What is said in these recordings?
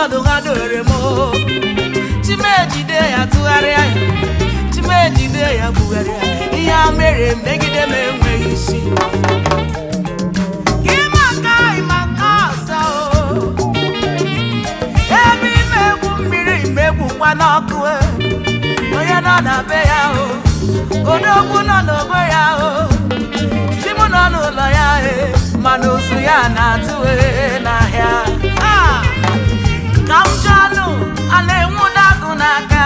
mmadụ ha dore m chimejide ya tụgharịa ya chimejide ya bugharịa ihe a mere megide m enweghị isi gị maka ịmaka ọzọ ebe imegwu mmiri imegwukwa n'ọkụ onye nọ na be ya odogwu nọ n'ogbe ya chi m nọ n'ụlọ ya mana ozu ya na-atụ n'ahịa ka m chọnụ a na-enwuda agụ n'aka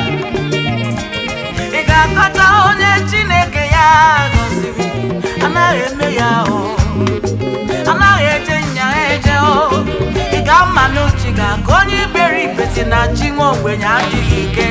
ị ga-akọta onye Chineke ya gọziri anaghị eme ya anaghị eje nya eje ị ga-ama n'uche ga-aka onye iberibe si na chi nwa ogbenye adịghị ike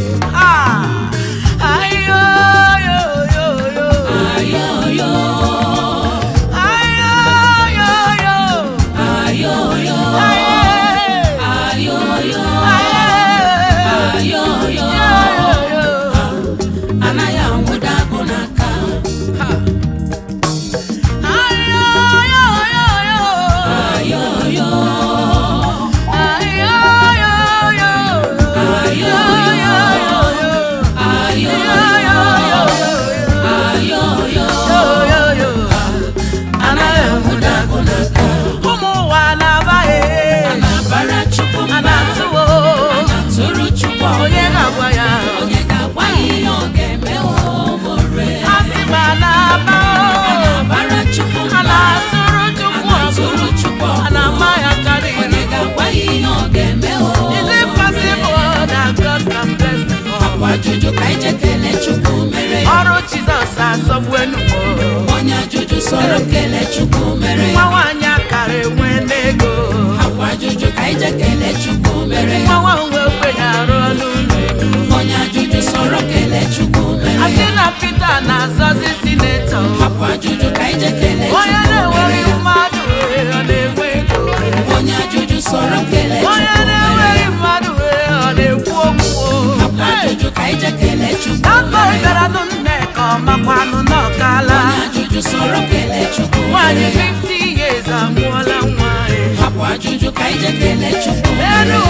Juju kaije kele chukwu mere ọrụ Jizọs asọgbuenu onye juju soro kele chukwu mere nwanyị akara enwe n'ego akwa juju kaije kele chukwu mere nwa nwe ogbenye arụ ọnụ onye juju soro kele chukwu mere asị na Pita na-azọzi sinetọ akwa juju kaije kele chukwu onye na-enweghị mmadụ ọ na-enwe ego onye juju soro kele chukwu onye na-enweghị mmadụ ọ na-ekwu okwu akwa juju kaije kele chukwu mere gara nne ka ọ makwanụ n'ọkala onye juju soro kele chukwu nwanyị 50 years amụọla nwa akwa juju kaije kele chukwu elu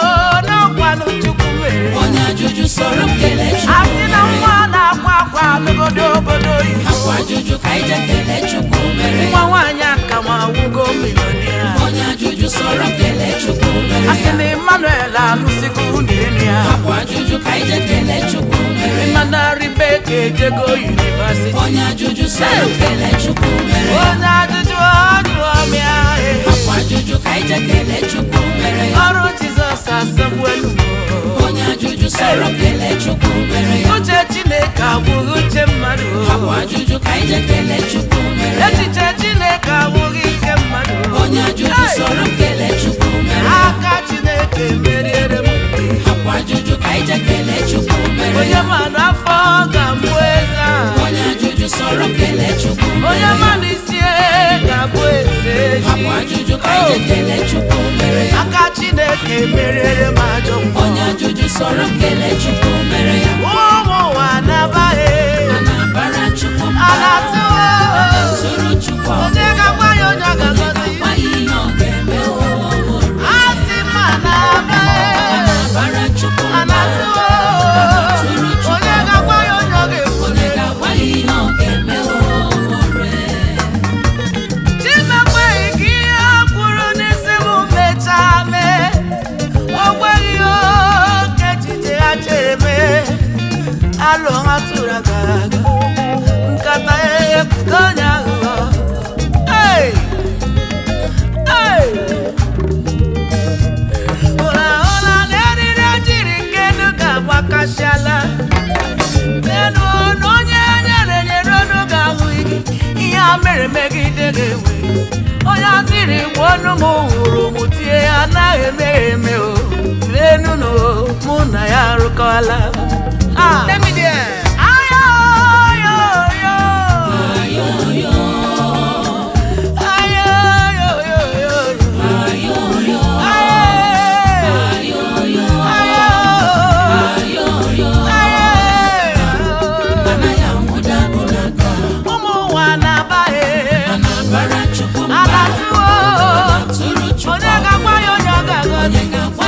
n'ọkwanụ Chukwu mere onye juju soro kele chukwu asị na nwa na-akwa akwa n'obodo obodo akwa juju kaije kele chukwu mere nwa nwaanyị aka ma awụgo milionia onye juju soro kele chukwu mere asị na Emmanuel alụsigo n'elu ya akwa juju kaije kele chukwu mere mana Rebeka ejego university onye juju soro kele chukwu mere onye ajụjụ ọjụọ mịa akwa juju kaije kele chukwu mere ọrụ Jizọs asọgbuenu onye juju soro kele chukwu mere uche Chineke abụghị uche mmadụ akwa juju kaije kele chukwu mere echiche Chineke abụghị ike mmadụ onye juju soro kele chukwu mere aka Chineke meriere m akwa juju kaije kele chukwu mere onye mmanụ afọ ga-abụ eze onye juju soro kele chukwu mere onye mmanụ isi ga-abụ eze akwa juju kaije kele chukwu mere aka Chineke meriere m ajọ mgbe onye juju soro kele chukwu mere ya ụmụ ụwa na-abaghị anabara chukwu a na-atụwa tụrụ chukwu onye ga-agwa ya onye ọ ga-agọzi gwa ya ihe ọ ga-eme asị ma na-abaghị anabara chukwu a na-atụwa onye ga-agwa ya onye ọ ga-ekwu onye ga-agwa ya ihe ọ ga-eme Chimekweghị ka ihe kwuru n'isi m mechaa mee o kweghị oke echiche ha chere mee alụ ha tụrụ gara aga nkata epụta onye aghụghọ ụra ụra na eriri ojiri nke elu ga-agbakasịala elu na onye nyere ọnụ ga-ahụ ihe a mere megide ga-enwe onye azịrị gbuo ọnụ m hụrụ m tie ya anaghị emeghe eme lenu na mụ na ya arụkọla onye ga-agwa ya onye ọ ga-agọzi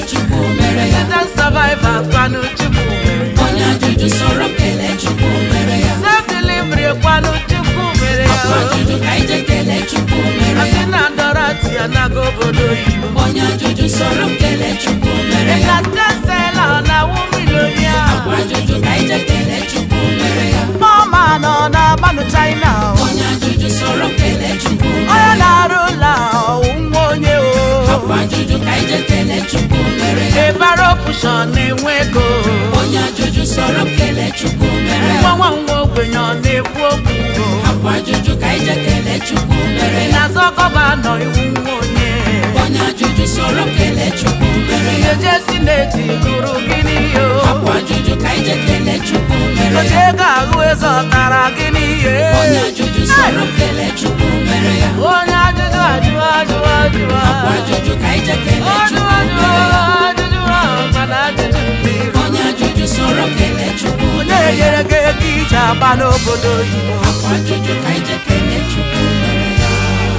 Chukwu mere ya. Accident survivor kwanụ Chukwu mere ya. Onye ajụjụ sọrọ kelee Chukwu mere ya. Self delivery kwanụ Chukwu mere ya. Akwa ajụjụ ka ije kelee Chukwu mere Asị ya. na Dorothy anaga obodo oyibo. Onye ajụjụ sọrọ kelee Chukwu mere ya. Ekatesela na wumilonia. Akwa ajụjụ ka ije kelee Chukwu mere ya. Mama nọ na Manu China. Onye ajụjụ sọrọ kelee Chukwu mere Onye ya. na-arụ ụlọ nwa onye o. Akwa ajụjụ ka ije kelee Chukwu mere ya. Ebara opushọn na-enwe ego. Onye ajụjụ sọrọ kelee Chukwu mere ya. Nwa nwa ogbenye ọ na-ekwu okwu. Akwa ajụjụ ka ije kelee Chukwu mere ya. Na-azọ gọvanọ iwu nwa onye. Onye ajụjụ sọrọ kelee Chukwu mere ya. Eje sineti gụrụ gịnị yo. Akwa ajụjụ ka ije kelee Chukwu mere Oche ya. ego ahụ eze ọtara gịnị ye. Onye ajụjụ sọrọ kelee Chukwu mere ya. Onye ajụjụ ajụ. Akwa ajụjụ ka ije kelee Ajụ Chukwu mere ya. mana ajụjụ mmiri. Onye ajụjụ sọrọ kelee Chukwu Onye mere ya. nyere gị ego ije agba n'obodo oyibo. Akwa ajụjụ ka ije kelee Chukwu mere ya.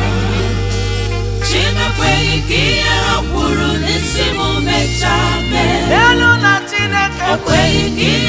Chinekweghị ka ihe ha kwuru n'isi m mechaa mee. Elu na Chineke O kweghị ka ihe